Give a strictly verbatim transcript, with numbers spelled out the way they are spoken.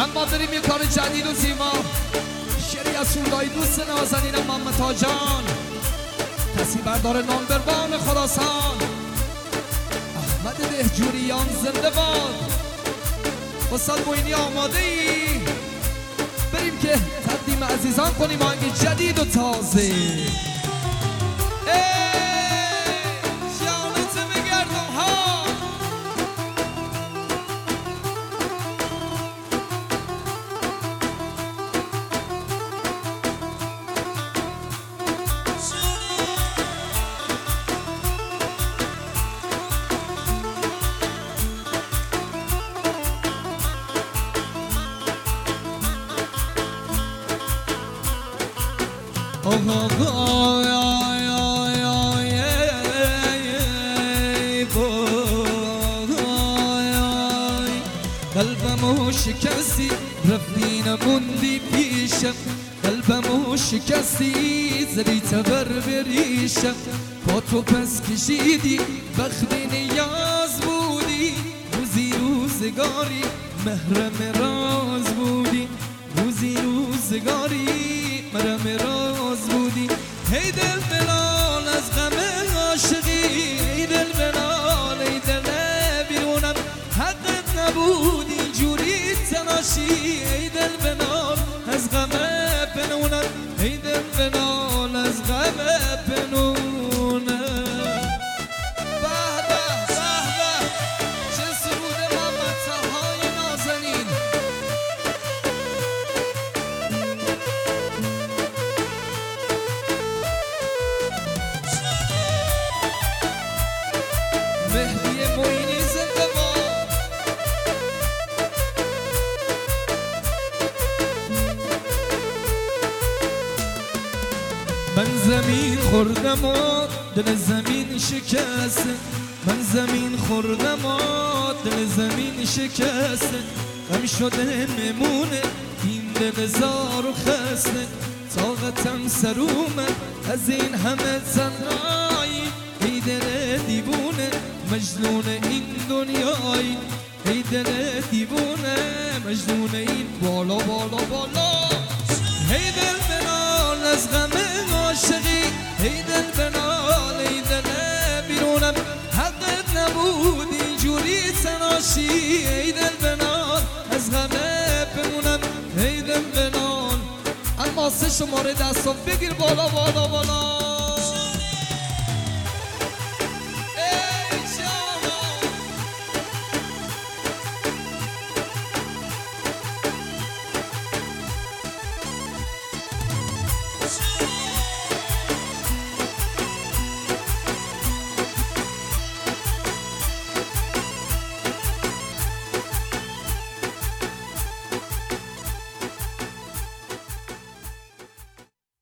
ما بریم یه کار جدید و زیما. شعری از سولای دوست نازنینم محمد تاجان، کسی بردار نامبروان خراسان، احمد دهجوریان زنده باد. استاد موینی آماده ای؟ بریم که تقدیم عزیزان کنیم آهنگ جدید و تازه. قلبمو شکستی رفتی نموندی پیشم، قلبمو شکستی زدی تبر بریشم، با تو پس کشیدی بختی نیاز بودی، روزی روزگاری محرم راز بودی، روزی روزگاری محرم راز بودی. هی دل بلال از غم عاشقی، ای دل بلال ای دل بیرونم حقت نبود اینجوری تناشی، ای دل بلال از غم پنونم، ای دل بلال از غم پنونم. به به به به چه سرود محمد طاهای نازنین. مهدی موینی زنده باد. من زمین خوردم و دل زمین شکسته، من زمین خوردم و دل زمین شکسته، غم شده نمونه این دل زار و خسته، طاقتم سر اومد از این همه تنهایی، ای دل دیوونه مجنون این دنیایی، ای دل دیوونه مجنون این بالا بالا بالا. ای دل بنال از غم عاشقی، ای دل بنال ای دل بیرونم حقت نبود اینجوری تناشی، ای دل بنال از غم بمونم، ای دل بنال. اما سه شماره دستم بگیر بالا بالا بالا. شو